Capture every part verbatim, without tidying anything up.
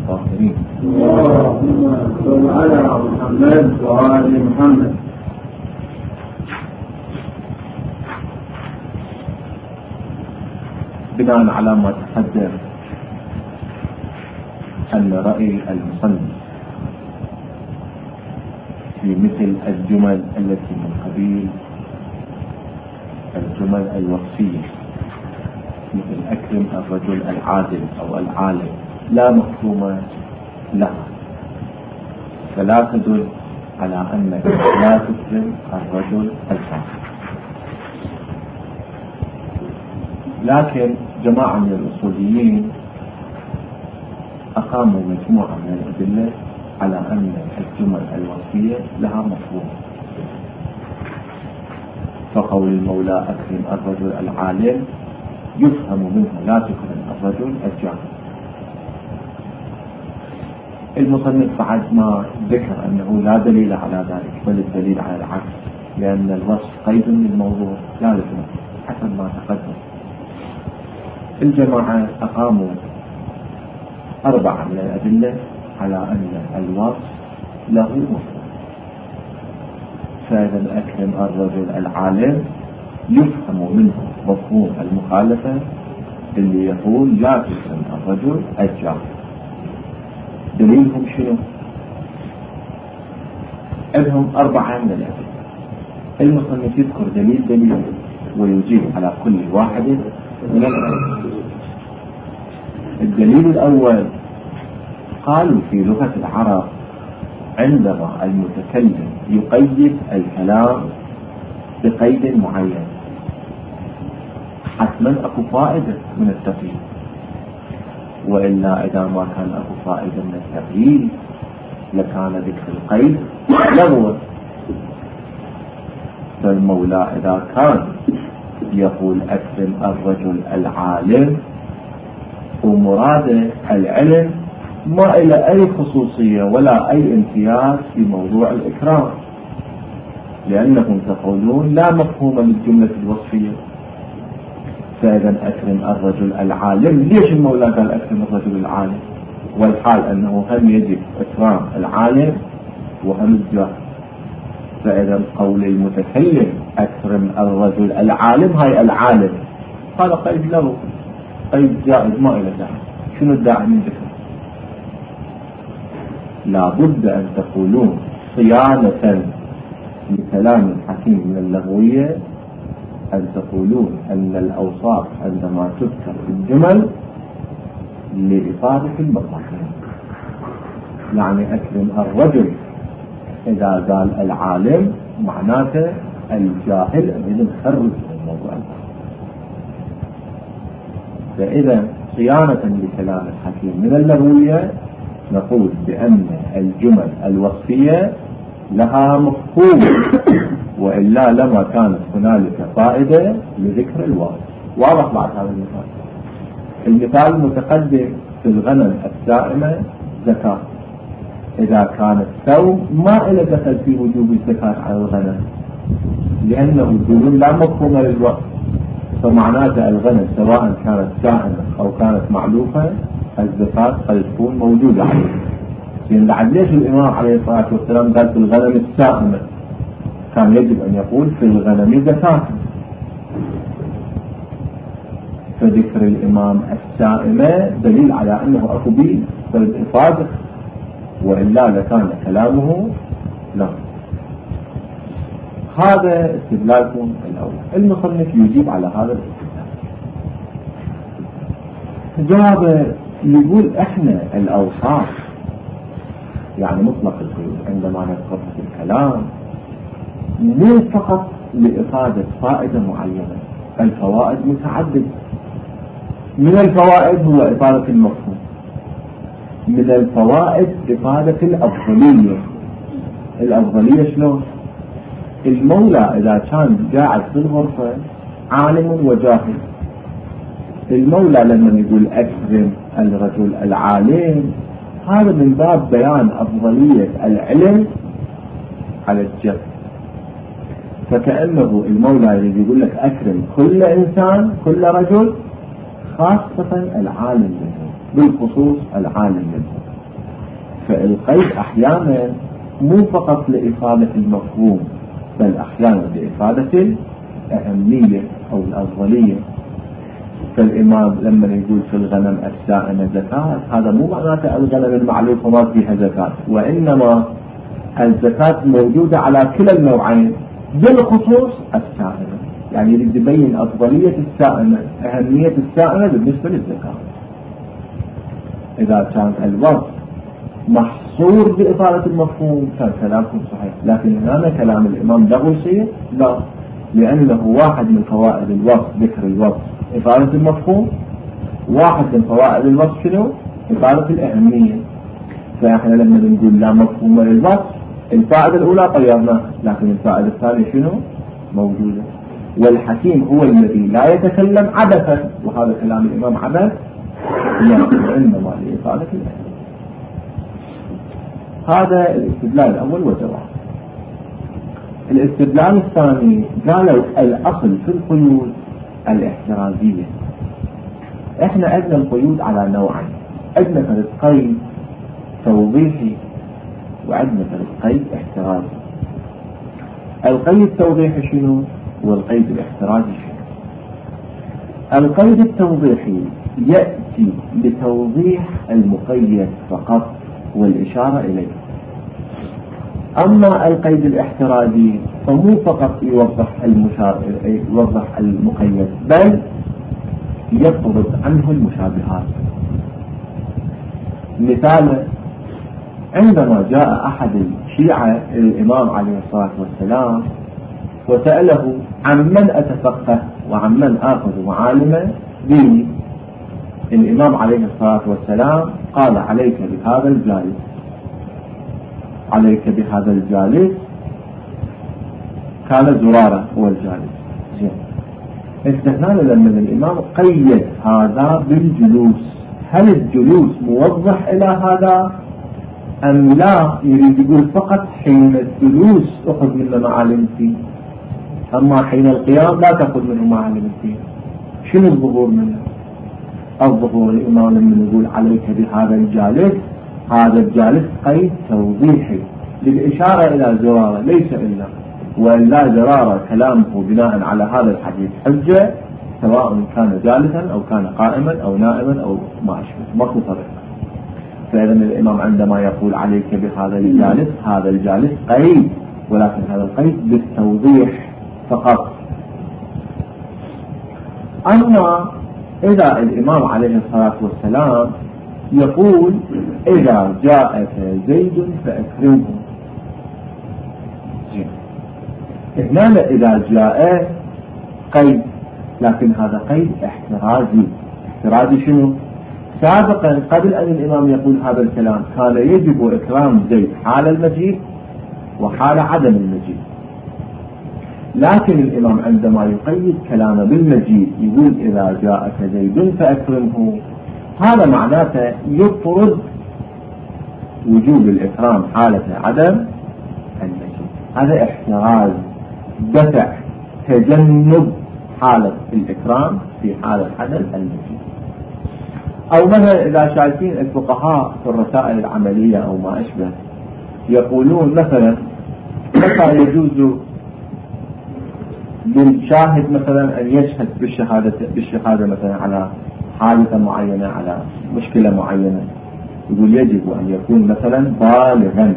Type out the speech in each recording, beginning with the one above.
الطاهرين. اللهم صل على محمد وآل محمد. بناء على ما تقدم أن رأي المصنف في مثل الجمل التي من قبيل الجمل الوصفية مثل أكرم الرجل العادل أو العالم لا مفهوم لها، فلا تدل على أنك لا تكرم الرجل الفاضل. لكن جماعة من الأصوليين أقاموا مجموعة من الأدلة على أن الجمل الوصفية لها مفهوم، فقول المولى أكرم الرجل العالم يفهم منه لا تكرم الرجل الجاهل. المصنف بعد ما ذكر أنه لا دليل على ذلك بل الدليل على العكس، لأن الوصف قيد للموضوع لا لزم حسب ما تقدم. الجماعة أقاموا أربعة من الأدلة على أن الوصف له مفهوم، فإذا أكرم الرجل العالم يفهم منه مفهوم المخالفة اللي يقول لا تكرم الرجل الجاهل. دليلهم شنو؟ لهم أربعة من الأدلة. المصنف يذكر دليل دليل ويجيب على كل واحد من الأدلة. الدليل الأول قالوا في لغة العرب عندما المتكلم يقيد الكلام بقيد معين حتما أكو فائدة من التقييد، وإلا إذا ما كان أكو فائدة من التقييد لكان ذكر القيد لغوا. فالمولى إذا كان يقول أكرم الرجل العالم ومراده العلم ما إلى أي خصوصية ولا أي امتياز في موضوع الإكرام، لأنكم تقولون لا مفهوم للجملة الوصفية. فإذا أكرم الرجل العالم، ليش المولى قال أكرم الرجل العالم والحال أنه هم يجب إكرام العالم وهم الجاهل؟ فإذا قول المتكلم أكرم الرجل العالم هاي العالم هذا قيد له، قيد جائز ما إلى داعي. شنو الداعي من ذكر؟ لابد أن تقولون صيانة لكلام الحكيم من اللغوية، أن تقولون أن الأوصاف عندما تذكر في الجمل لإفادة المصلحة. يعني أكرم الرجل إذا قال العالم معناته الجاهل من خرج من الموضوع. فإذا صيانة لكلام الحكيم من اللغوية نقول بأن الجمل الوصفية لها مفهوم، وإلا لما كانت هنالك فائدة لذكر الواو. واضح بعد هذا المثال؟ المثال المتقدم في الغنم السائمة زكاة. إذا كان الثوم ما إلى دخل في وجوب الزكاة على الغنم، لأنه يقولون لا مفهوم للوقت، فمعناته الغنم سواء كانت سائمة أو كانت معلوفة الزكاة قد تكون موجودة عليه. لأن بعد ليش الإمام عليه الصلاة والسلام قال في الغنم السائمة؟ كان يجب أن يقول في الغنم زكاة. فذكر الإمام السائمة دليل على أنه أكو به فالإفادة، وإلا لكان كلامه لا. هذا استدلالكم الأول. المصنف يجيب على هذا الاستدلال. جواب يقول احنا الأوصاف يعني مطلق القيود عندما نذكر في الكلام مو فقط لإفادة فائدة معينة، الفوائد متعددة. من الفوائد هو إفادة المفهوم، من الفوائد إفادة الأفضلية. الأفضلية شلون؟ المولى إذا كان قاعد في الغرفة عالم وجاهل، المولى لما يقول أكرم الرجل العالم هذا من باب بيان أفضلية العلم على الجهل. فكأنه المولى يريد يقول لك أكرم كل إنسان كل رجل، خاصة العالم منه، بالخصوص العالم منه. فالقيد أحيانا مو فقط لإفادة المفهوم بل أحيانا لإفادة الأهمية أو الأفضلية. فالإمام لما يقول في الغنم السائمة زكاة، هذا مو معناته الغنم المعلوفة ما فيها زكاة، وإنما الزكاة موجودة على كلا النوعين بالخصوص السائمة، يعني يريد يبين أفضلية السائمة، أهمية السائمة بالنسبة للزكاة. إذا كان الوصف محصور بإفادة المفهوم كان كلامكم صحيح، لكن هنا كلام الإمام دغوسي لا، لأنه واحد من فوائد الوصف ذكر الوصف إفادة المفهوم، واحد من فوائد الوصف شنو؟ إفادة الأهمية. فإحنا لما نقول لا مفهوم للوصف الفائدة الأولى طيرناها، لكن الفائدة الثانية شنو؟ موجودة. والحكيم هو الذي لا يتكلم عبثا، وهذا كلام الإمام عبث لا، وإنما لإفادة الأهمية. هذا الاستدلال الأول وجواب. الاستدلال الثاني قالوا الأصل في القيود الاحترازية. احنا عندنا القيود على نوعين، عندنا فرد قيد توضيحي وعندنا فرد قيد احترازي. القيد التوضيحي شنو والقيد الاحترازي شنو؟ القيد التوضيحي يأتي لتوضيح المقيد فقط والإشارة إليه، أما القيد الاحترازي فمو فقط يوضح المشار يوضح المقيد بل يطرد عنه المشابهات. مثال، عندما جاء أحد الشيعة الإمام عليه الصلاة والسلام وسأله عن من أتفقه وعن من آخذ معالم ديني، الإمام عليه الصلاة والسلام قال عليك بهذا الجالس، عليك بهذا الجالس. كان زرارة هو الجالس. استثناء لما الإمام قيد هذا بالجلوس، هل الجلوس موضح إلى هذا أم لا؟ يريد يقول فقط حين الجلوس أخذ منه معالم فيه، أما حين القيام لا تأخذ منه معالم فيه. شنو الظهور منه؟ الظهور الإمام لما يقول عليك بهذا الجالس، هذا الجالس قيد توضيحي للإشارة إلى زرارة ليس إلا، وإلا زرارة كلامه بناء على هذا الحديث حجة سواء كان جالسا أو كان قائما أو نائما أو ما أشبه، ما في فرق. فإذا الإمام عندما يقول عليك بهذا الجالس، هذا الجالس قيد، ولكن هذا القيد بالتوضيح فقط. أما إذا الإمام عليه الصلاة والسلام يقول إذا جاءك زيد فأكرمه، هنا إذا جاء قيد، لكن هذا قيد احترازي. احترازي شنو؟ سابقا قبل أن الإمام يقول هذا الكلام كان يجب إكرام زيد حال المجيء وحال عدم المجيء، لكن الإمام عندما يقيد كلامه بالمجيء يقول إذا جاءك زيد فأكرمه، هذا معناته يطرد وجوب الإكرام حالة عدم المجيء. هذا احتراز، دفع، تجنب حالة الإكرام في حالة عدم المجيء. أو مثلا إذا شايفين الفقهاء في الرسائل العملية أو ما أشبه يقولون مثلا متى يجوز للشاهد مثلا أن يشهد بالشهادة بالشهادة مثلا على حادثة معينة على مشكلة معينة، يقول يجب أن يكون مثلا بالغا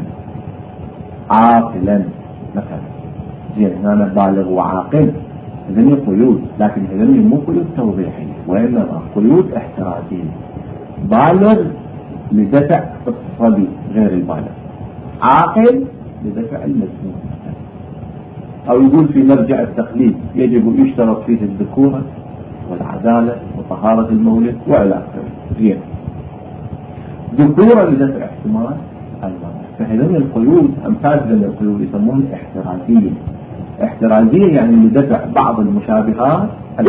عاقلا مثلا. زين هنا بالغ وعاقل هذني قيود، لكن هذني مو قيود توضيحية وإنما قيود احترازية. بالغ لدفع الصبي غير البالغ، عاقل لدفع المجنون. أو يقول في مرجع التقليد يجب يشترط فيه الذكورة والعدالة وطهارة المولد وإلى آخره. زين ذكورة لدفع احتمال البالغ. فهذين القيود أمثال هذين القيود يسمون احترازية. احترازية يعني لدفع بعض المشابهات.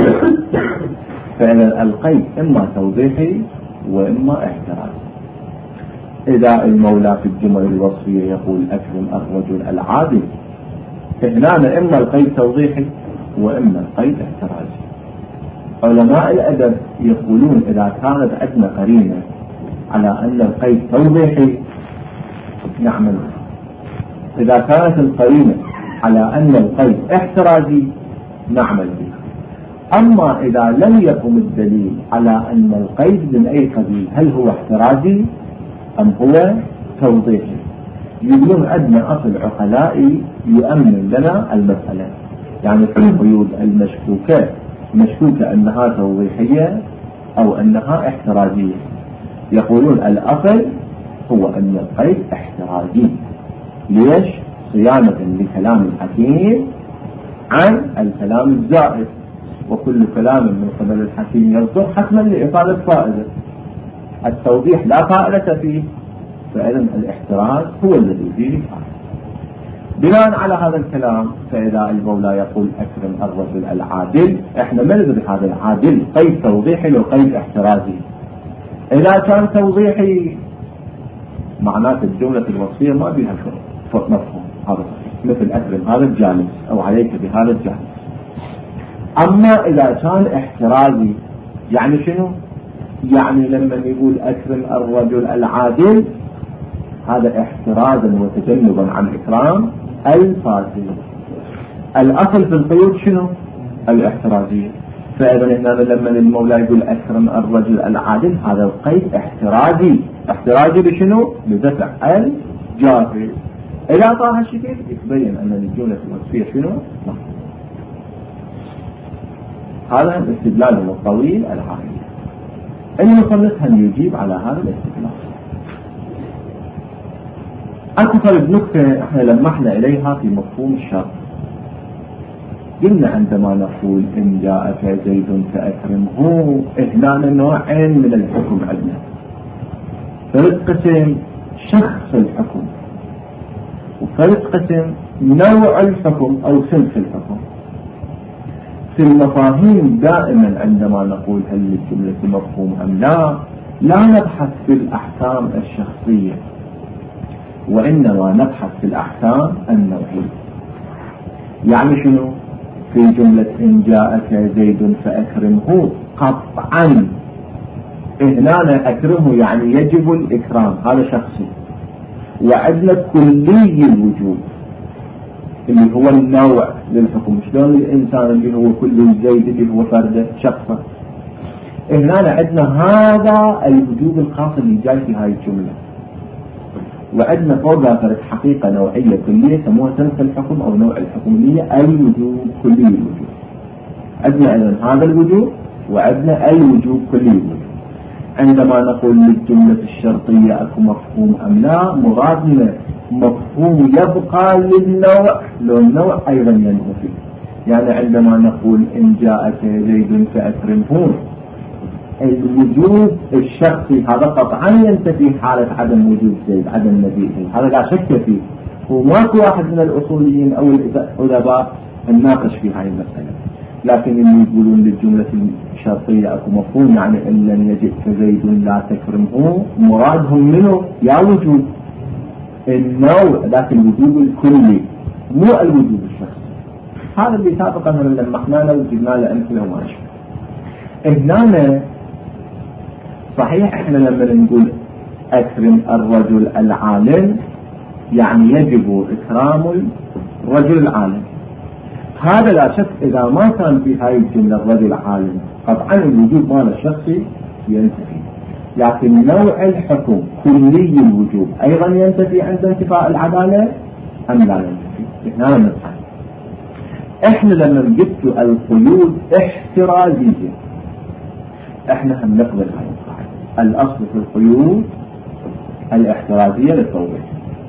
فإذا القيد إما توضيحي وإما احترازي. إذا المولى في الجمل الوصفية يقول أكرم الرجل العادل، هنا إما القيد توضيحي وإما القيد احترازي. علماء الأدب يقولون إذا كانت عندنا قرينة على أن القيد توضيحي نعمل به. إذا كانت القرينة على أن القيد احترازي نعمل به. أما إذا لم يقم الدليل على أن القيد من أي قبيل، هل هو احترازي أم هو توضيحي، يقولون عندنا أصل عقلائي يؤمن لنا المسألة. يعني في القيود المشكوكة مشكوكة أنها توضيحية أو أنها احترازية، يقولون الأصل هو أن القيد احترازي. ليش؟ صيانة لكلام الحكيم عن الكلام الزائد، وكل كلام من قبل الحكيم يصدر حتما لإفادة فائدة، التوضيح لا فائدة فيه، فإذا الاحتراز هو الذي فيه فائدة. بناء على هذا الكلام فإذا المولى يقول أكرم الرجل العادل، احنا ما ندري هذا العادل قيد توضيحي لو قيد احترازي. إذا كان توضيحي معناته الجملة الوصفية ما بها مفهوم، هذا مثل أكرم هذا الجالس أو عليك بهذا الجالس. أما إذا كان احترازي يعني شنو؟ يعني لما يقول أكرم الرجل العادل هذا احترازا وتجنبا عن إكرام الفاسد. الأصل في القيود شنو؟ الاحترازية. فإذا هنا لما المولى يقول أكرم الرجل العادل هذا القيد احترازي. احترازي بشنو؟ بدفع الجاهل. إلى طه الشكل يتبين أن الجملة الوصفية شنو؟ هذا الاستدلال الطويل العالي. المصنف هم يجيب على هذا الاستدلال. أكثر نكتة احنا لمحنا إليها في مفهوم الشرط. قلنا عندما نقول إن جاءك زيد فأكرمه، هنا نوعين من الحكم عندنا. فرد قسم شخص الحكم، وفرد قسم نوع الحكم أو صنف الحكم. في المفاهيم دائما عندما نقول هل الجملة مفهوم أم لا، لا نبحث في الأحكام الشخصية، وإنما نبحث في الأحكام النوعية. يعني شنو؟ في جملة إن جاءك زيد فأكرمه قطعا هنا أكرمه يعني يجب الإكرام، هذا شخصي. وعندنا كلي الوجود اللي هو النوع للحكم، شلون الإنسان اللي هو كل زيد اللي هو فرده شخصه. هنا عندنا هذا الوجوب الخاص اللي جاي في هاي الجملة، وعندنا فوقها فرد حقيقة نوعية كلية سموها صنف الحكم أو نوع الحكومية الوجوب كلي الوجوب. عندنا إذن هذا الوجوب وعندنا الوجوب كلي الوجوب. عندما نقول للجملة الشرطية أكو مفهوم أم لا، مرادنا مفهوم يبقى للنوع لو النوع أيضا ينتفي. يعني عندما نقول إن جاءك زيد فأكرمه، الوجوب الشخصي هذا قطعا ينتفي حالة عدم وجود زيد، عدم مجيئه، هذا لا شك فيه. وماكو واحد من الأصوليين أو الأدباء الناقش في هذه المسألة. لكن اللي يقولون للجملة الشرطية أكو مفهوم يعني إن لم يجئك زيد لا تكرمه، مرادهم منه يا وجود النوع ذاك الوجوب الكلي مو الوجوب الشخصي. هذا اللي سابقا لما احنا وجدنا له أمثلة وما أشبه. هنا صحيح احنا لما نقول أكرم الرجل العالم يعني يجب إكرام الرجل العالم، هذا لا شك إذا ما كان في هاي الجملة الرجل عالم قطعا الوجوب مال الشخصي ينتفي. لكن نوع الحكم كلي الوجوب أيضا ينتفي عند انتفاء العدالة أم لا ينتفي؟ هنا نبحث. احنا لما جبت القيود احترازية احنا هم نقبل هاي القاعدة. الأصل في القيود الاحترازية للتوضيح.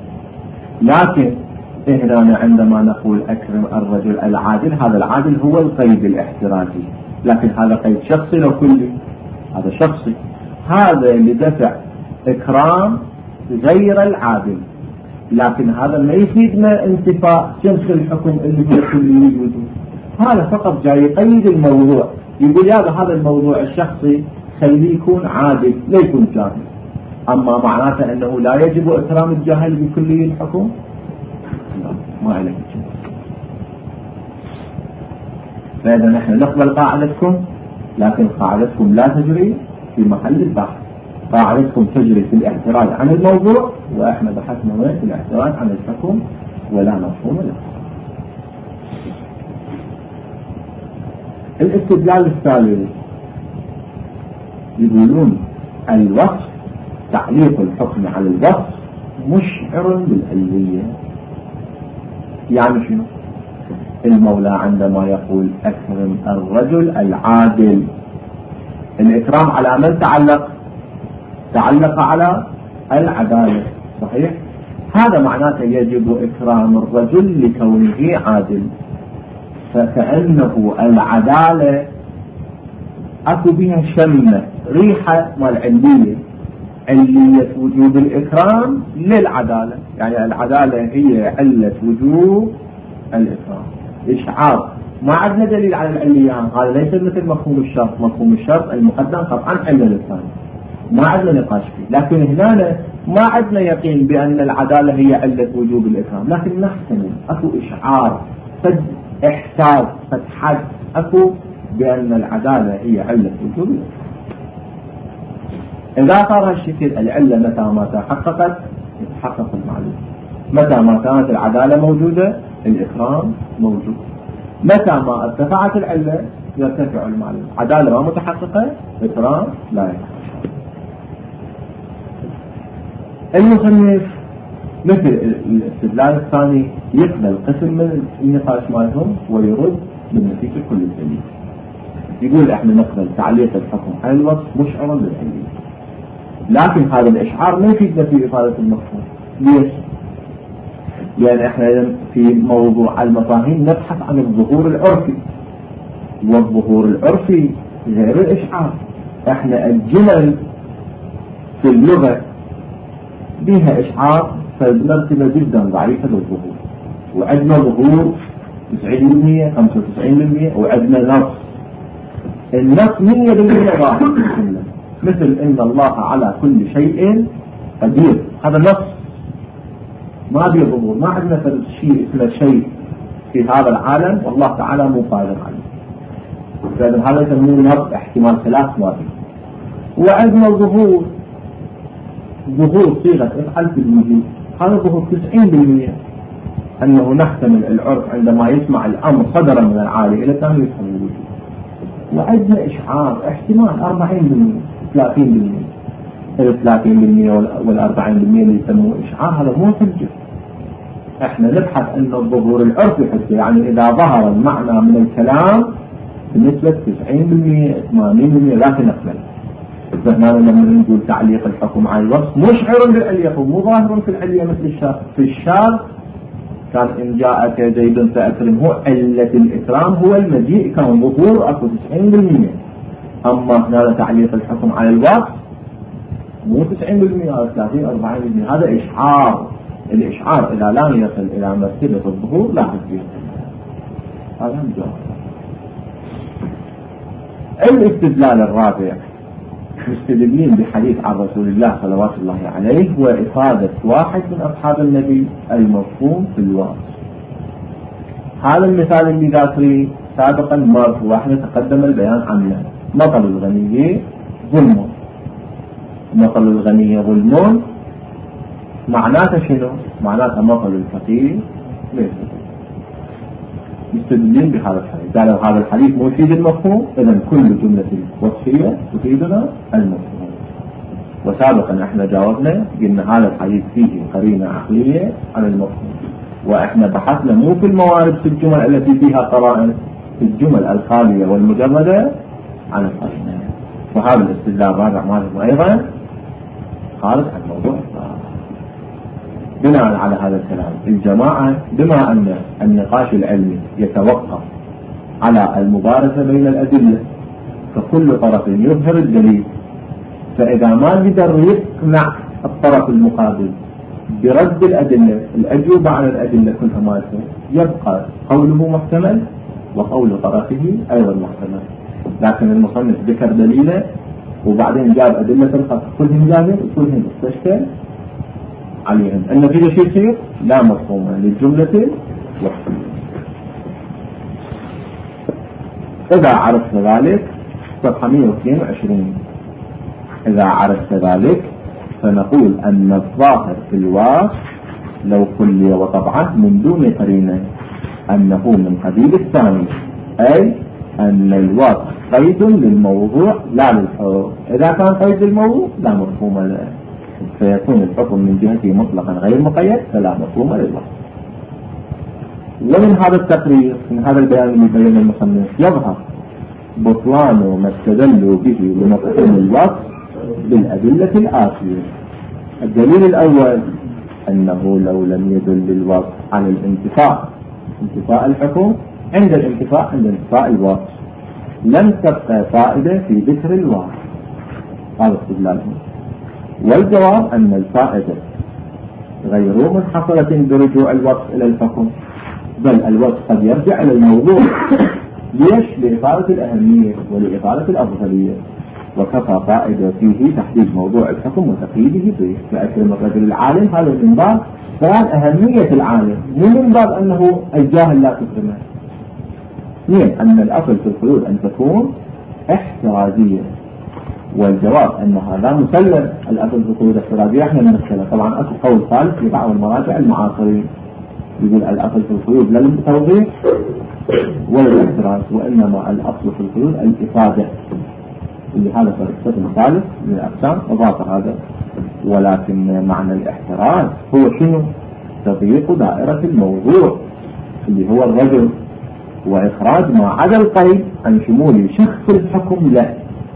لكن هنا عندما نقول أكرم الرجل العادل، هذا العادل هو القيد الاحترازي، لكن هذا قيد شخصي لو كلي، هذا شخصي. هذا لدفع إكرام غير العادل، لكن هذا ما يفيدنا انتفاء جنس الحكم اللي هو كلي الوجود. هذا فقط جاي يقيد الموضوع، يقول يا هذا الموضوع الشخصي خليه يكون عادل لا يكون جاهل. أما معناته أنه لا يجب إكرام الجاهل بكلي الحكم، ما عليك. فإذا نحن نقبل قاعدتكم، لكن قاعدتكم لا تجري في محل البحث. قاعدتكم تجري في الاحتراز عن الموضوع، واحنا بحثنا وين في الاحتراز عن الحكم ولا مفهوم له. الاستدلال الثالث يقولون الوصف تعليق الحكم على الوصف مشعر بالعلية. يعني شنو؟ المولى عندما يقول أكرم الرجل العادل، الإكرام على من تعلق؟ تعلق على العدالة، صحيح؟ هذا معناته يجب إكرام الرجل لكونه عادل، فكأنه العدالة أكو بها شمة ريحة والعلية، علية وجود الإكرام للعدالة، يعني العدالة هي علة وجود الإكرام. إشعار ما عندنا دليل على العلية، هذا ليس مثل مفهوم الشرط. مفهوم الشرط المقدم قطعا علة الثاني، ما عندنا نقاش فيه. لكن هنا ما عندنا يقين بأن العدالة هي علة وجود الإكرام، لكن نحتمل أكو إشعار، فد إحساس، فد حد أكو بأن العدالة هي علة وجود الإكرام. إذا صار هالشكل العلة متى ما تحققت يتحقق المعلوم، متى ما كانت العدالة موجودة الإكرام موجود، متى ما ارتفعت العلة يرتفع المعلوم. عدالة ما متحققة إكرام لا يتحقق. المصنف مثل الاستدلال الثاني يقبل قسم من النقاش مالهم ويرد بالنتيجة كل الدليل. يقول احنا نقبل تعليق الحكم على الوصف مشعرا بالعلية، لكن هذا الإشعار ما يفيدنا في إفادة المفهوم. ليش؟ لأن احنا في موضوع المفاهيم نبحث عن الظهور العرفي، والظهور العرفي غير الإشعار. احنا الجمل في اللغة بها إشعار فمرتبة جدا ضعيفة للظهور، وعندنا ظهور تسعين بالمئة خمسة وتسعين بالمئة، وعندنا نص. النص مية بالمئة ظاهر مثل إن الله على كل شيء قدير، هذا نص ما بيه ظهور. ما عندنا شيء اسمه شيء في هذا العالم والله تعالى مو قادر عليه، فإذا هذا يسمونه نص احتمال ثلاث واحد. وعندنا ظهور ظهور صيغة افعل في الوجود، هذا ظهور تسعين بالمئة، أنه نحتمل العرف عندما يسمع الأمر صدرا من العالي إلى الثاني يفهم الوجود. وعندنا إشعار احتمال أربعين بالمئة ثلاثين بالمئة، الثلاثين بالمئة والأربعين بالمئة اللي يسموه إشعار هذا مو حجة. احنا نبحث أن الظهور العرفي حجة، يعني إذا ظهر المعنى من الكلام بنسبة تسعين بالمئة ثمانين بالمئة لا تنقبل. فهنا لما نقول تعليق الحكم على الوصف مشعر بالعلية مو ظاهر في العلية مثل الشرط. في الشرط كان إن جاءك زيد فأكرمه، علة الإكرام هو المجيء، كان ظهور أكو تسعين بالمئة. أما هنا تعليق الحكم على الوصف مو تسعين بالمئة ثلاثين أربعين بالمئة، هذا إشعار. الإشعار إذا لا يصل إلى مرتبة الظهور لا تجيه. هذا الجواب. الاستدلال الرابع مستدلين بحديث عن رسول الله صلوات الله عليه وإفادة واحد من أصحاب النبي المفهوم في الوصف. هذا المثال اللي ذاكري سابقا مر واحد تقدم البيان عنه. مطل الغني ظلم، مطل الغني ظلم معناته شنو؟ معناته مطل الفقير ليس. مستدلين بهذا الحديث، قالوا هذا الحديث مو يفيد المفهوم، إذن كل جملة وصفية تفيدنا المفهوم. وسابقا احنا جاوبنا قلنا هذا الحديث فيه قرينة عقلية على المفهوم، واحنا بحثنا مو في الموارد في الجمل التي فيها قرائن، في الجمل الخالية والمجردة عن القرينة. وهذا الاستدلال الرابع مالهم أيضا خارج عن موضوع. بناء على هذا الكلام الجماعة بما أن النقاش العلمي يتوقف على المبارزة بين الأدلة، فكل طرف يظهر الدليل، فإذا ما قدر يقنع الطرف المقابل برد الأدلة الأجوبة على الأدلة كلها مالته، يبقى قوله محتمل وقول طرفه أيضا محتمل. لكن المصنف ذكر دليله وبعدين جاب أدلة الخاصة كلهم جاهل وكلهم استشكل عليهم. النتيجة شيء يصير لا مفهوم للجملة وحده. إذا عرفنا ذلك صفحة مئة واثنين وعشرين إذا عرفت ذلك فنقول أن الظاهر في الوصف لو كلي وطبعه من دون قرينة أنه من قبيل الثاني، أي أن الوصف قيد للموضوع لا للحكم. إذا كان قيد للموضوع لا مفهوم له، فيكون الحكم من جهته مطلقا غير مقيد فلا مفهوم للوصف. ومن هذا التقرير، من هذا البيان اللي بين المصنف، يظهر بطلان ما استدلوا به لمفهوم الوصف بالأدلة الآتية. الدليل الأول أنه لو لم يدل الوصف على الانتفاء انتفاء الحكم عند الانتفاء عند انتفاء الوصف لم تبقى فائدة في ذكر الوصف. هذا استدلالهم. والجواب أن الفائدة غير منحصرة برجوع الوصف إلى الحكم، بل الوصف قد يرجع إلى الموضوع. ليش؟ لإثارة الأهمية ولإثارة الأفضلية، وكفى فائدة فيه تحديد موضوع الحكم وتقييده به. فأكرم الرجل العالم هذا من باب بيان أهمية العالم، مو من باب أنه الجاهل لا تكرمه. اثنين، أن الأصل في القيود أن تكون احترازية، والجواب أن هذا مسلم. الأصل في القيود احترازية احنا نمثلها. طبعا أكو قول ثالث في بعض المراجع المعاصرين يقول الأصل في القيود لا للتوضيح ولا الاحتراز، وإنما الأصل في القيود الإفادة، اللي هذا القسم الثالث من الأقسام أضاف هذا. ولكن معنى الاحتراز هو شنو؟ تضييق دائرة الموضوع اللي هو الرجل، وإخراج ما عدا القيد عن شمول شخص الحكم له.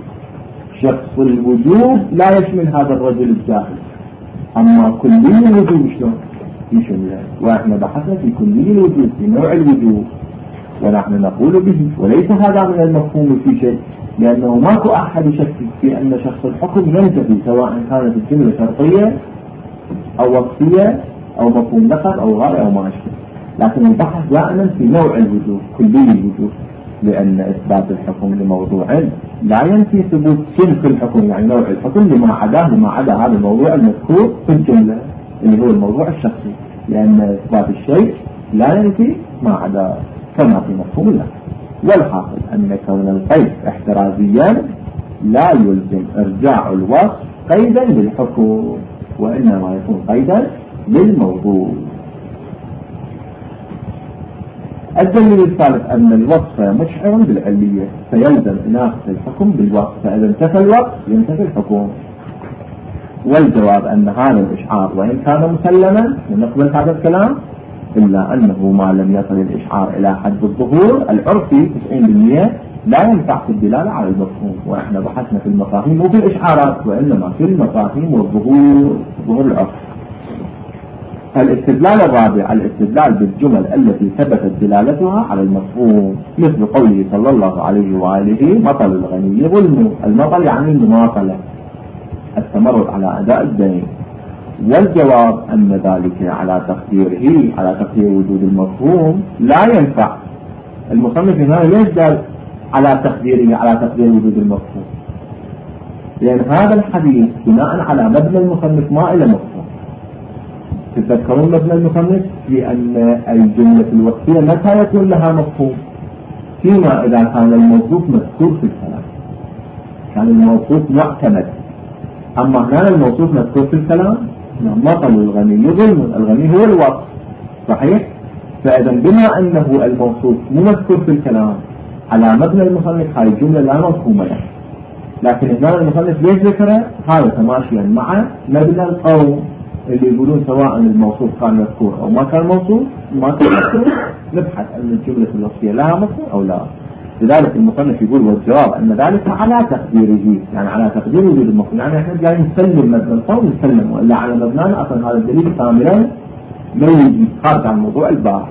شخص الوجوب لا يشمل هذا الرجل الجاهل، أما كلي الوجوب شلون يشمله؟ وإحنا بحثنا في كلي الوجوب، في نوع الوجوب، ونحن نقول به، وليس هذا من المفهوم في شيء، لأنه ماكو أحد يشكك في أن شخص الحكم ينتفي سواء كانت الجملة شرطية أو وصفية أو مفهوم لقب أو غاية أو ما أشبه. لكن البحث دائما في نوع الوجوب، كلي الوجوب، لأن إثبات الحكم لموضوع لا ينفي ثبوت سلك الحكم، يعني نوع الحكم لما عداه لما عدا هذا الموضوع المذكور في الجملة اللي هو الموضوع الشخصي، لأن إثبات الشيء لا ينفي ما عدا كما في مفهوم الله. والحاصل أن كون القيد احترازيا لا يلزم إرجاع الوصف قيدا للحكم، وإنما يكون قيدا للموضوع. الدليل الثالث أن الوصف مشعر بالعلية، فيلزم إناقة الحكم بالوصف، فإذا انتفى الوصف ينتفي الحكم. والجواب أن هذا الإشعار وإن كان مسلما ونقبل هذا الكلام، إلا أنه ما لم يصل الإشعار إلى حد الظهور العرفي تسعين بالمئة لا ينفع في الدلالة على المفهوم. وإحنا بحثنا في المفاهيم مو في الإشعارات، وإنما في المفاهيم والظهور، ظهور العرف. الاستدلال الرابع الاستدلال بالجمل التي ثبتت دلالتها على المفهوم، مثل قوله صلى الله عليه وآله مطل الغني ظلم. المطل يعني المماطلة، التمرد على أداء الدين. والجواب أن ذلك على تقديره على تقدير وجود المفهوم لا ينفع. المصنف هنا ليش قال على تقديره على تقدير وجود المفهوم؟ لأن هذا الحديث بناء على مبنى المصنف ما إلى مفهوم. تتذكرون مبنى المصنف في أن الجملة الوصفية متى يكون لها مفهوم؟ فيما إذا كان الموصوف مذكور في الكلام، كان الموصوف معتمد. أما هنا الموصوف مذكور في الكلام، مطل الغني ظلم، الغني هو الوصف صحيح؟ فإذا بما أنه الموصوف مو مذكور في الكلام على مبنى المصنف هاي الجملة لا مفهوم له. لكن هنا المصنف ليش ذكره؟ هذا تماشيا مع مبنى القوم اللي يقولون سواء الموصوف كان مذكور أو ما كان موصوف ما كان مذكور نبحث أن الجملة الوصفية لها مفهوم أو لا. لذلك المصنف يقول والجواب أن ذلك على تقديره، يعني على تقدير وجود المفهوم، يعني احنا جاي نسلم مبنى القول نسلم، ولا على مبنانا أصلا هذا الدليل كاملا ما يجي خارج عن موضوع الباحث.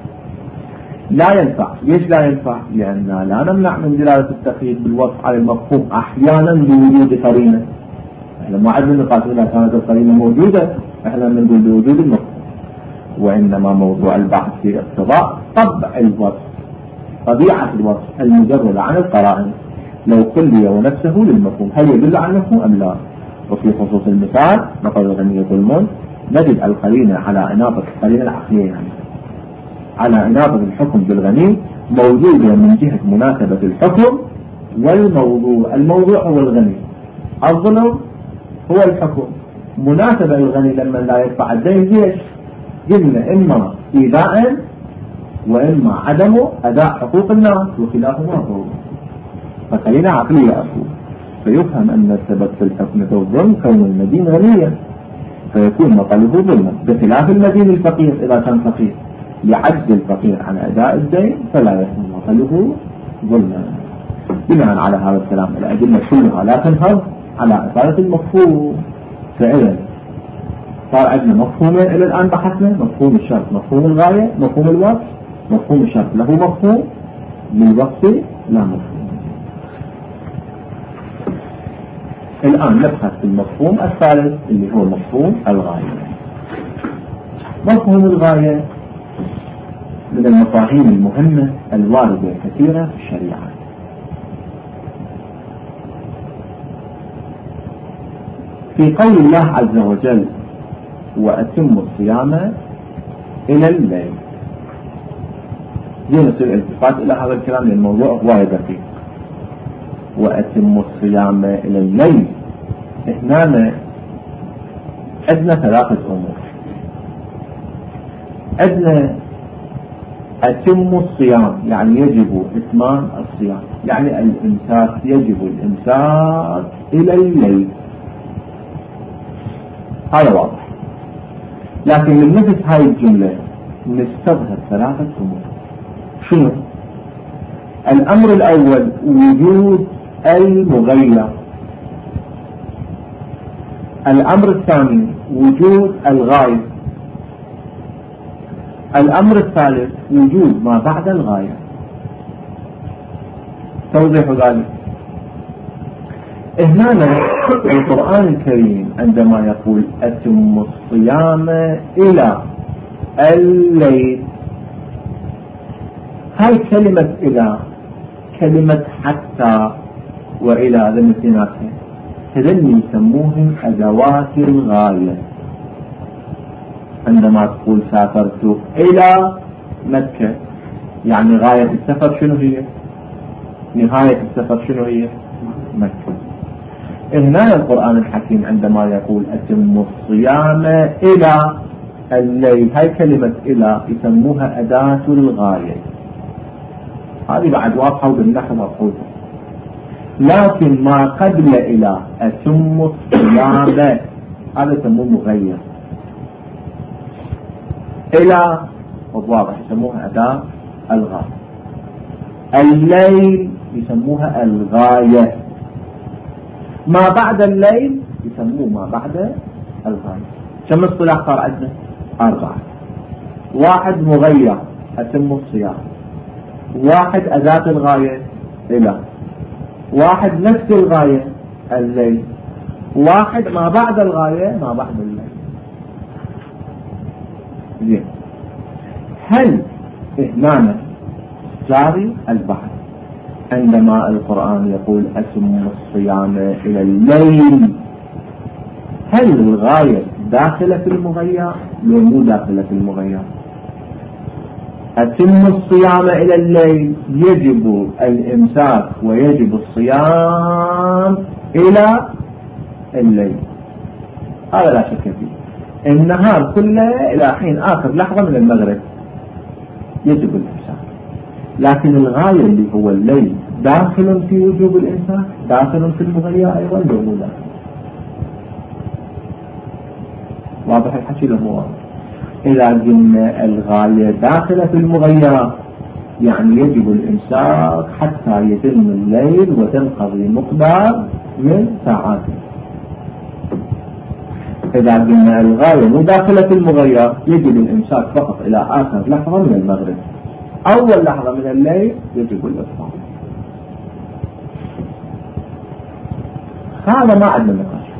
لا ينفع. ليش لا ينفع؟ لأن لا نمنع من دلالة التقييد بالوصف على المفهوم أحيانا بوجود قرينة. احنا ما عندنا نقاش إذا كانت القرينة موجودة، احنا بنقول بوجود المفهوم. وإنما موضوع البحث في اقتضاء طبع الوصف، طبيعة الوصف المجردة عن القرائن. لو كلي ونفسه للمفهوم هل يدل على المفهوم أم لا؟ وفي خصوص المثال نقل الغني ظلم نجد القرينة على إناطة القرينة العقلية، يعني على إناطة الحكم بالغني موجودة من جهة مناسبة الحكم والموضوع. الموضوع هو الغني، الظلم هو الحكم. مناسبة الغني لما لا يدفع الدين ليش؟ قلنا إما إيذاء وإما عدم أداء حقوق الناس وخلافه هو. فخلينا عقلية أقول، فيفهم أن السبب في الحكم الظلم كون المدين غنيا فيكون مطلوبه ظلما، بخلاف المدين الفقير إذا كان فقير لعجز الفقير عن أداء الدين فلا يكون مطلوبه ظلما. بناء على هذا الكلام الأدلة كلها لا تنهض على أساس المفهوم. فإذا صار عندنا مفهومين إلى الآن بحثنا: مفهوم الشرط، مفهوم الغاية، مفهوم الوصف. مفهوم الشرط له مفهوم، للوصف لا مفهوم. الآن نبحث في المفهوم الثالث اللي هو مفهوم الغاية. مفهوم الغاية من المفاهيم المهمة الواردة كثيرة في الشريعة. في قول الله عز وجل: وأتم الصيام إلى الليل، ينصر الالتفات إلى هذا الكلام لأن الموضوع وايد دقيق. وأتم الصيام إلى الليل، هنا عندنا ثلاثة أمور. عندنا أتم الصيام يعني يجب إتمام الصيام، يعني الإمساك، يجب الإمساك إلى الليل، هذا واضح. لكن من نفس هاي الجملة نستظهر ثلاثة أمور. شنو؟ الأمر الأول وجود المغير، الأمر الثاني وجود الغاية، الأمر الثالث وجود ما بعد الغاية. توضيح ذلك: هنا القرآن الكريم عندما يقول أتم الصيام إلى الليل، هاي كلمة إلى، كلمة حتى وإلى ذنتيناتها، هذين يسموهم أدوات الغاية. عندما تقول سافرت إلى مكة، يعني غاية السفر شنو هي؟ نهاية السفر شنو هي؟ مكة. هنا القرآن الحكيم عندما يقول أتم الصيام إلى الليل، هاي كلمة إلى يسموها أداة الغاية. هذه بعد واضحة وبالنحو مفهومة. لكن ما قبل إلى أتم الصيام هذا يسموه مغير. إلى واضح يسموها أداة الغاية. الليل يسموها الغاية. ما بعد الليل يسموه ما بعد الغاية. كم اصطلاح صار عندنا؟ أربعة. واحد مغير أتم الصيام، واحد أداة الغاية إلى، واحد نفس الغاية الليل، واحد ما بعد الغاية ما بعد الليل. زين، هل هنا جاري البحث عندما القرآن يقول أتم الصيام إلى الليل، هل الغاية داخلة في المغير لو مو داخلة في المغير؟ أتم الصيام إلى الليل يجب الإمساك ويجب الصيام إلى الليل، هذا لا شك فيه. النهار كله إلى حين آخر لحظة من المغرب يجب الإمساك، لكن الغاية اللي هو الليل داخل في وجوب الإمساك، داخل في المغير أيضا لو مو داخل. واضح الحكي له واضح؟ إذا قلنا الغاية داخلة في المغيرات يعني يجب الإمساك حتى يتم الليل وتنقضي مقدار من ساعاته. إذا قلنا الغاية مو داخلة في المغير يجب الإمساك فقط إلى آخر لحظة من المغرب، أول لحظة من الليل يجب الإفطار. هذا ما عندنا نقاش،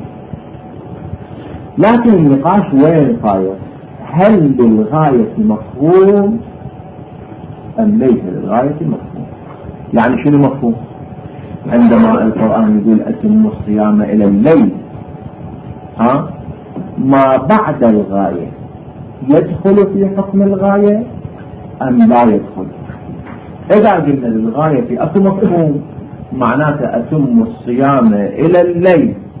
لكن النقاش وين صاير؟ هل للغاية مفهوم أم ليس للغاية مفهوم؟ يعني شنو مفهوم؟ عندما القرآن يقول أتم الصيام إلى الليل، ها ما بعد الغاية يدخل في حكم الغاية أم لا يدخل؟ إذا قلنا للغاية في أصل مفهوم معناته أتم الصيام إلى الليل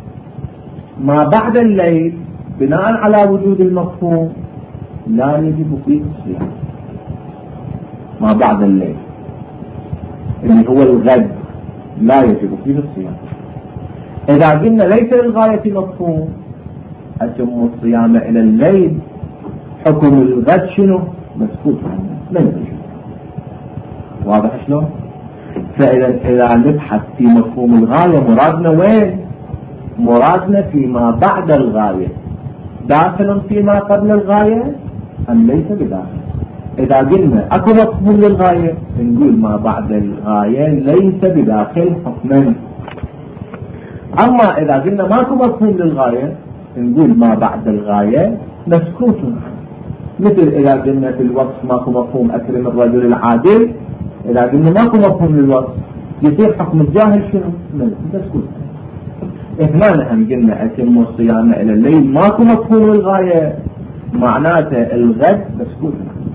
ما بعد الليل بناء على وجود المفهوم لا يجب فيه الصيام. ما بعد الليل اللي هو الغد لا يجب فيه الصيام. إذا قلنا ليس للغاية مفهوم أتم الصيام إلى الليل، حكم الغد شنو؟ مسكوت عنه لا يجب. واضح شلون؟ فإذا إذا نبحث في مفهوم الغاية مرادنا وين؟ مرادنا فيما بعد الغاية، داخل فيما قبل الغاية أم ليس بداخل. إذا قلنا أكو مفهوم للغاية نقول ما بعد الغاية ليس بداخل حكما. أما إذا قلنا ماكو مفهوم للغاية نقول ما بعد الغاية مسكوت عنه. مثل إذا قلنا في الوصف ماكو مفهوم أكرم الرجل العادل، إذا قلنا ماكو مفهوم للوصف يصير حكم الجاهل شنو؟ مسكوت. هنا هم قلنا أتم الصيام إلى الليل ماكو مفهوم للغاية، معناته الغد مسكوت.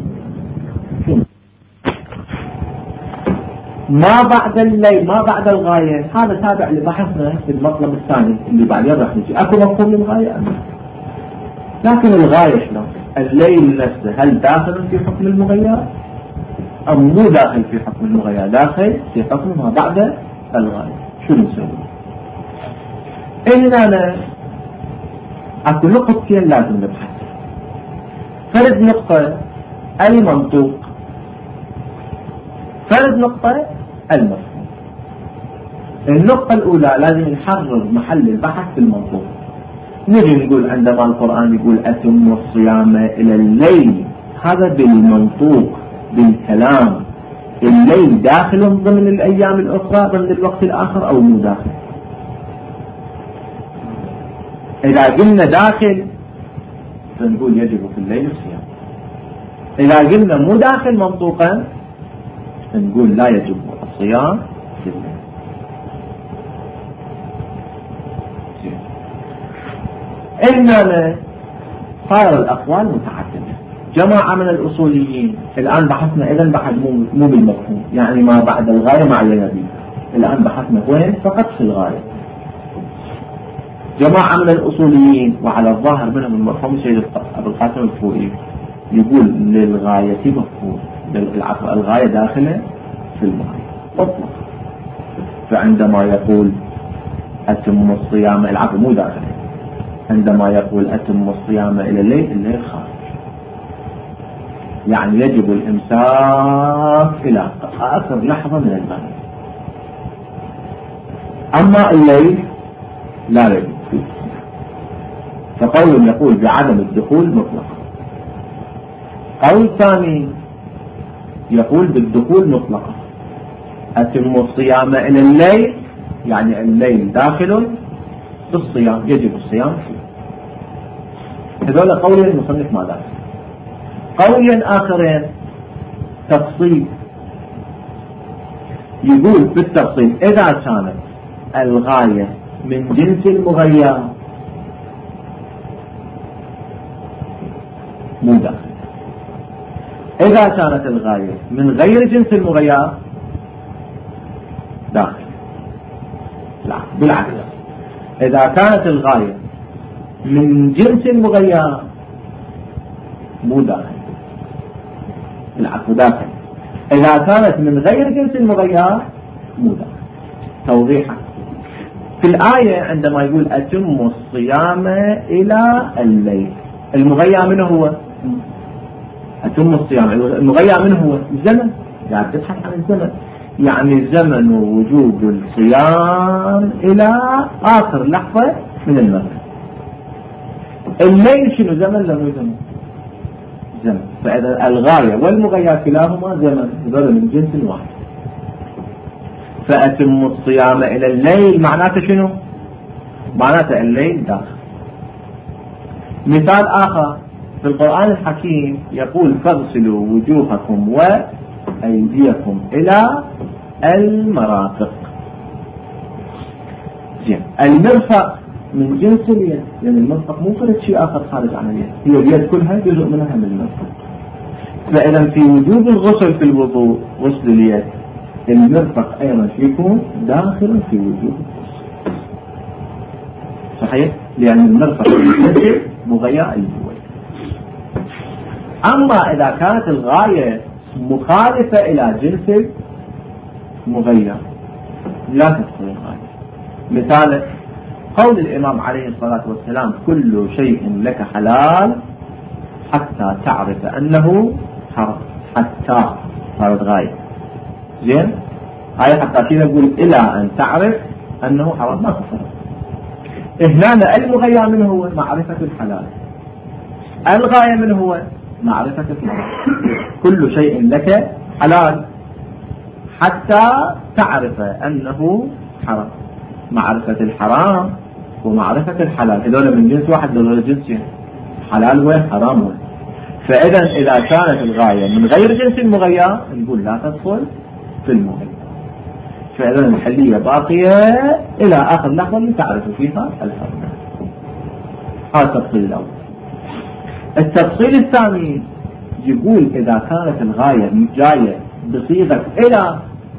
ما بعد الليل ما بعد الغاية هذا تابع لبحثنا في المطلب الثاني اللي بعدين راح نجي. أكو مفهوم للغاية أم؟ لكن الغاية شلون؟ الليل نفسه هل داخل في حكم المغير أم مو داخل في حكم المغير؟ داخل في حكم ما بعد الغاية. شو نسوي؟ إذن أنا أكو نقطتين لازم نبحث. فرد نقطة المنطوق، فرد نقطة المفهوم. النقطة الأولى لازم نحرر محل البحث في المنطوق. نجي نقول عندما القرآن يقول أتم الصيام إلى الليل، هذا بالمنطوق بالكلام. الليل داخل ضمن الأيام الأخرى ضمن الوقت الآخر أو مو داخل؟ إذا قلنا داخل فنقول يجب في الليل الصيام. إذا قلنا مو داخل منطوقا نقول لا يجب الصيام في الليل. إنما صار الأقوال متعددة. جماعة من الأصوليين الآن بحثنا إذن بحث مو بالمفهوم، يعني ما بعد الغاية مع النبي. الآن بحثنا وين؟ فقط في الغاية. جماعة من الأصوليين وعلى الظاهر منهم المفهوم سيد أبو القاسم الفوئي يقول للغاية مفهوم، العفو الغاية داخلة في الغاية مطلق. فعندما يقول أتم الصيام العفو مو داخله، عندما يقول أتم الصيام إلى الليل الليل خارج، يعني يجب الإمساك إلى آخر لحظة من الليل. أما الليل لا يجب. فقول يقول بعدم الدخول مطلقا، قول ثاني يقول بالدخول مطلقا. أتم الصيام إلى الليل يعني الليل داخل في الصيام، يجب الصيام فيه. هذول قولين المصنف ما داخل. قولين آخرين تفصيل، يقول بالتفصيل إذا كانت الغاية من جنس المغير مو داخل. إذا كانت الغاية من غير جنس المغير داخل. لا بالعكس، إذا كانت الغاية من جنس المغير مو داخل، بالعكس داخل. إذا كانت من غير جنس المغير مو داخل. توضيحا في الآية عندما يقول أتم الصيام إلى الليل، المغير منه هو أتم الصيام، المغير منه هو الزمن، يعني تبحث عن الزمن، يعني زمن وجوب الصيام إلى آخر لحظة من المغرب. الليل شنو زمن لم زمن؟ زمن. فإذا الغاية والمغير كلاهما زمن، هذول من جنس واحد. فأتم الصيام إلى الليل معناته شنو؟ معناته الليل داخل. مثال آخر في القرآن الحكيم يقول فاغسلوا وجوهكم وأيديكم إلى المرافق. زين، المرفق من جنس اليد، لأن المرفق مو فرد شيء آخر خارج عن اليد، هي اليد كلها جزء منها من المرفق. فإذا في وجوب الغسل في الوضوء غسل اليد، المرفق أيضا يكون داخل في وجوب الغسل. صحيح؟ لأن المرفق الجنس مغير الجوي. أما إذا كانت الغاية مخالفة إلى جنس مغير لا تدخل الغاية. مثال قول الإمام عليه الصلاة والسلام كل شيء لك حلال حتى تعرف أنه حرام. حتى صارت غاية زين، هاي حتى كذا نقول إلى أن تعرف أنه حرام ما تفرق. هنا المغير من هو معرفة الحلال، الغاية من هو معرفة الحرام. كل شيء لك حلال حتى تعرف أنه حرام. معرفة الحرام ومعرفة الحلال هذول من جنس واحد لغير جنسين، حلال وين حرام وين. فإذا إذا كانت الغاية من غير جنس مغير نقول لا تدخل في المغير. فإذا الحلية باقية إلى آخر لحظة لتعرف فيها الحرام. هذا التفصيل الأول. التفصيل الثاني يقول إذا كانت الغاية جاية بصيغة إلى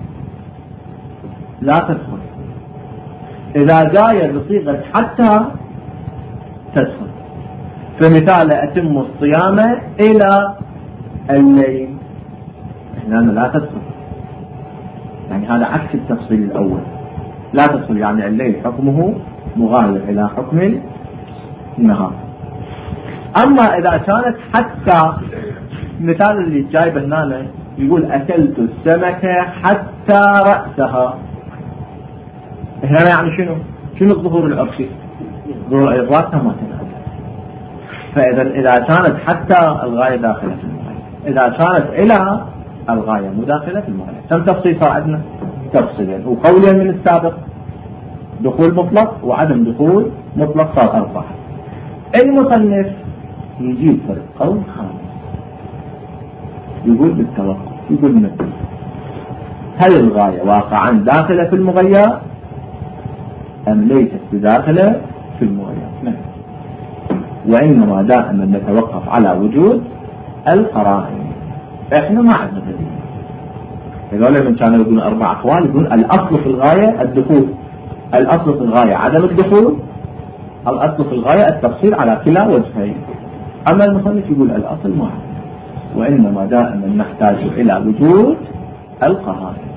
لا تدخل، إذا جاية بصيغة حتى تدخل. فمثال أتم الصيام إلى الليل، هنا لا تدخل، يعني هذا عكس التفصيل الأول. لا تدخل يعني الليل حكمه مغاير إلى حكم النهار. أما إذا كانت حتى، مثال اللي جايبه هنا يقول أكلت السمكة حتى رأسها، هنا يعني شنو؟ شنو الظهور العرفي؟ ظهور رأسها ما تنال. فإذا إذا كانت حتى الغاية داخلة في المغاية، إذا كانت إلى الغاية مداخلة في المغاية. كم تفصيل صار عندنا؟ تفصيلين وقولين من السابق، دخول مطلق وعدم دخول مطلق، صار أربعة. المصنف يجيب فرق قول خامس يقول بالتوقف، يقول مثل هل الغاية واقعا داخلة في المغير أم ليست بداخلة في المغير؟ نعم. وإنما دائما نتوقف على وجود القرائن. إحنا ما عندنا دليل. هذول من كانوا يقولون أربع أقوال، يقول الأصل في الغاية الدخول، الأصل في الغاية عدم الدخول، الأصل في الغاية التفصيل على كلا وجهين. أما المصنف يقول الأصل واحد، وإنما دائما نحتاج إلى وجود القرائن.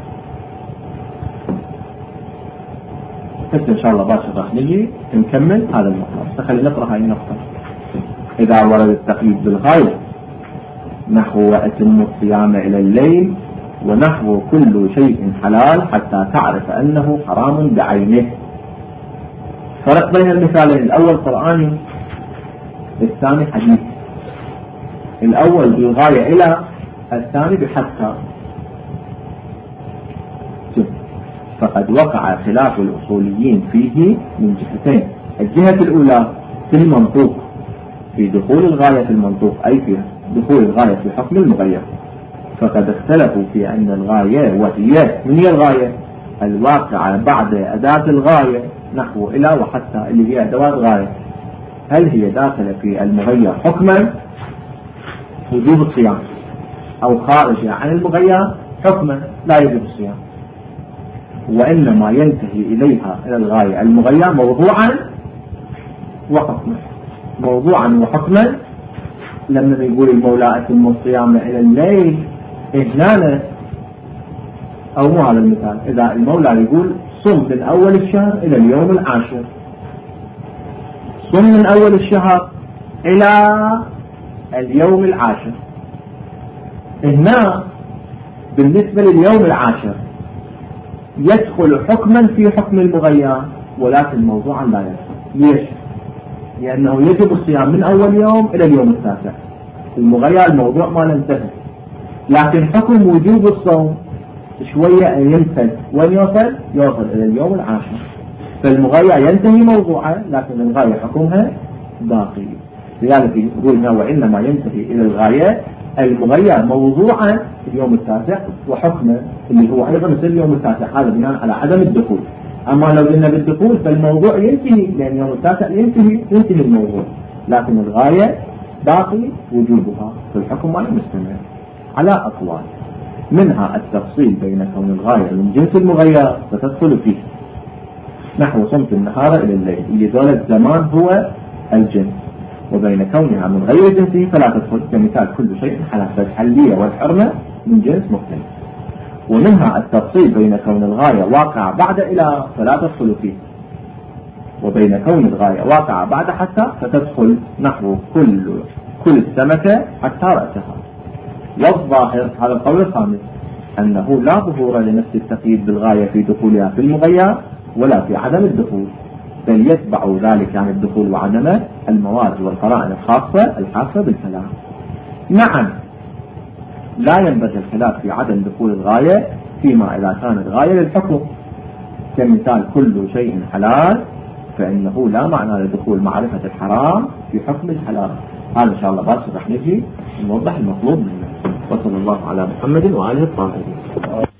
بس إن شاء الله باشا راح نجي نكمل هذا النقطة. خلينا نقرأ هاي النقطة. إذا ورد التقييد بالغاية نحو أتم الصيام إلى الليل ونحو كل شيء حلال حتى تعرف أنه حرام بعينه. فرق بين المثالين، الأول قرآني الثاني حديث. الأول بالغاية إلى، الثاني بحتى. فقد وقع خلاف الأصوليين فيه من جهتين. الجهة الأولى في المنطوق، في دخول الغاية في المنطوق، أي في دخول الغاية في حكم المغير. فقد اختلفوا في أن الغاية وهي من هي الغاية الواقعة بعد أداة الغاية نحو إلى وحتى اللي هي أدوات غاية، هل هي داخلة في المغير حكما وجوب الصيام، أو خارجة عن المغير حكما لا يجب الصيام، وإنما ينتهي إليها إلى الغاية المغير موضوعا وحكما. موضوعا وحكما لما يقول المولى أتم الصيام إلى الليل، إهلانا أو مو هذا المثال. إذا المولى يقول صم من أول الشهر إلى اليوم العاشر، صم من أول الشهر إلى اليوم العاشر، هنا بالنسبة لليوم العاشر يدخل حكما في حكم المغير، ولكن موضوعا لا يدخل. ليش؟ لأنه يجب الصيام من أول يوم إلى اليوم التاسع. المغير الموضوع ما ننتهي، لكن حكم وجوب الصوم شوية أن ينفذ، وين يوصل؟ يوصل إلى اليوم العاشر. فالمغير ينتهي موضوعا لكن الغاية حكمها باقي. لذلك يقولنا وإنما ينتهي إلى الغاية المغير موضوعا في اليوم التاسع وحكمه اللي هو أيضا مثل اليوم التاسع، هذا بناء على عدم الدخول. أما لو قلنا بالدخول فالموضوع ينتهي، لأن اليوم التاسع ينتهي ينتهي الموضوع، لكن الغاية باقي وجودها في الحكم ما مستمر على أقوال. منها التفصيل بين كون الغاية من جنس المغير فتدخل فيه، نحو صمت النهار إلى الليل، اللي ذول الزمان هو الجنس، وبين كونها من غير جنسه فلا تدخل، كمثال كل شيء حلال، فالحلية والحرمة من جنس مختلف. ومنها التفصيل بين كون الغاية واقع بعد إلى فلا تدخل فيه، وبين كون الغاية واقع بعد حتى فتدخل، نحو كل كل السمكة حتى رأسها. والظاهر هذا القول الخامس أنه لا ظهور لنفس التقييد بالغاية في دخولها في المغير ولا في عدم الدخول، بل يتبع ذلك عن الدخول وعدمه المواد والقرائن الخاصة الحاسة بالكلام. نعم، لا ينبغي الخلاف في عدم دخول الغاية فيما إذا كانت غاية للحكم، كمثال كل شيء حلال، فإنه لا معنى لدخول معرفة الحرام في حكم الحلال. هذا إن شاء الله بس رح نجي نوضح المطلوب منه. وصلى الله على محمد وآله الطاهرين.